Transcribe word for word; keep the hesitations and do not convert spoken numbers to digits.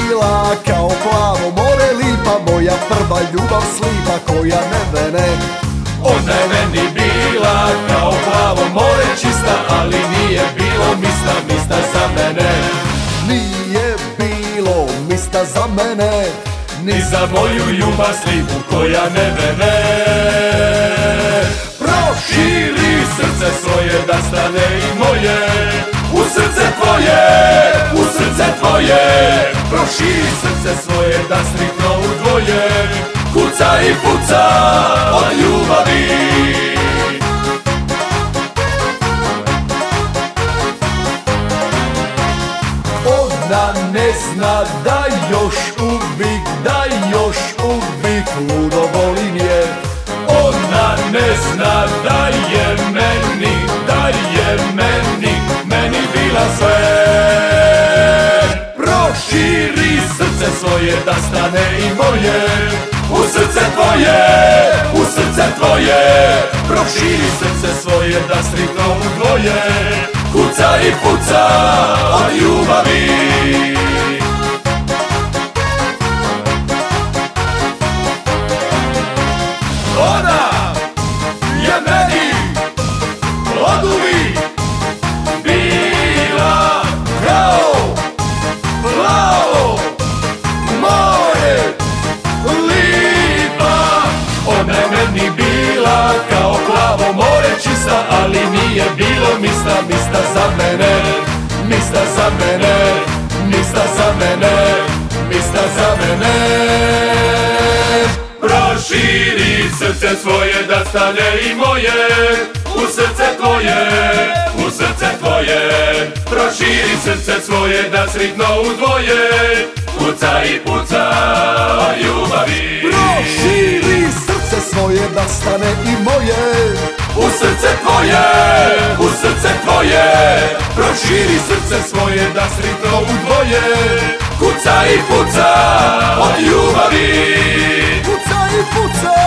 bila kao plavo more lipa, moja prva ljubav slipa koja ne vene. Ona je meni bila kao plavo more čista, ali nije bilo mista, mista za mene. Nije bilo mista za mene, ni za moju ljubav slipu koja ne vene. Proširi srce svoje da stane i moje u srce tvoje, u srce tvoje. Proširi srce svoje da striktno udvoje, kuca i puca od ljubavi. Ona ne zna da još uvijek, da još uvijek ludo volim je. Ona ne zna da je meni, da je meni, meni bila sve. Proširi srce svoje da stane i moje u srce tvoje, u srce tvoje. Proširi srce svoje da striktno udvoje, kuca i puca od ljubavi. Ona je meni oduvijek bila kao plavo more lipa. Ona je meni bila kao plavo more čista, ali nije bilo mista, mista za mene, mista za mene, mista za mene, mista za mene. Proširi srce svoje da stane i moje u srce tvoje, u srce tvoje. Proširi srce svoje da striktno udvoje, kuca i puca od ljubavi. Proširi srce svoje da stane i moje u srce tvoje, u srce tvoje. Proširi srce svoje da striktno udvoje, kuca i puca od ljubavi. Kuca i puca